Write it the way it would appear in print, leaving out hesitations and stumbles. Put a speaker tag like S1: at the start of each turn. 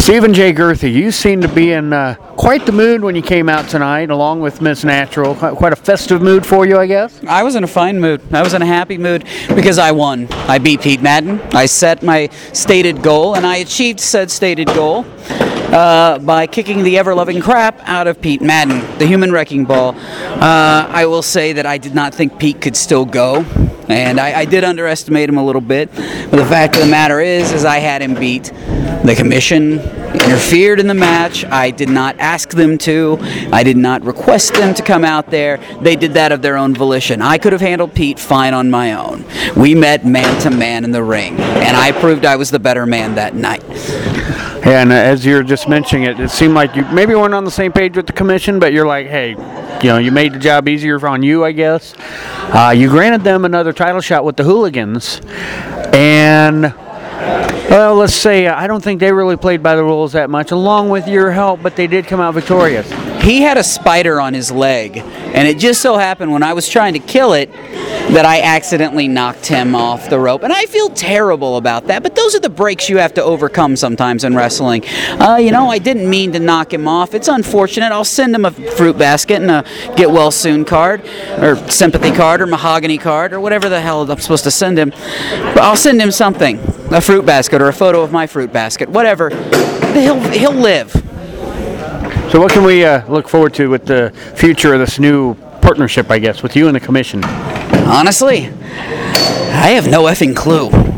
S1: Stephen J. Girthy, you seem to be in quite the mood when you came out tonight, along with Miss Natural. Quite a festive mood for you, I guess?
S2: I was in a fine mood. I was in a happy mood because I won. I beat Pete Madden. I set my stated goal, and I achieved said stated goal by kicking the ever-loving crap out of Pete Madden, the human wrecking ball. I will say that I did not think Pete could still go, and I did underestimate him a little bit. But the fact of the matter is I had him beat. The commission interfered in the match. I did not ask them to. I did not request them to come out there. They did that of their own volition. I could have handled Pete fine on my own. We met man to man in the ring, and I proved I was the better man that night.
S1: Yeah, and as you're just mentioning it, it seemed like you maybe weren't on the same page with the commission, but you're like, hey, you made the job easier on you, I guess. You granted them another title shot with the Hooligans, and well, let's say I don't think they really played by the rules that much, along with your help, but they did come out victorious.
S2: He had a spider on his leg, and it just so happened when I was trying to kill it that I accidentally knocked him off the rope. And I feel terrible about that, but those are the breaks you have to overcome sometimes in wrestling. I didn't mean to knock him off. It's unfortunate. I'll send him a fruit basket and a get well soon card, or sympathy card, or mahogany card, or whatever the hell I'm supposed to send him. But I'll send him something, a fruit basket or a photo of my fruit basket, whatever. He'll live.
S1: So what can we look forward to with the future of this new partnership, I guess, with you and the commission?
S2: Honestly, I have no effing clue.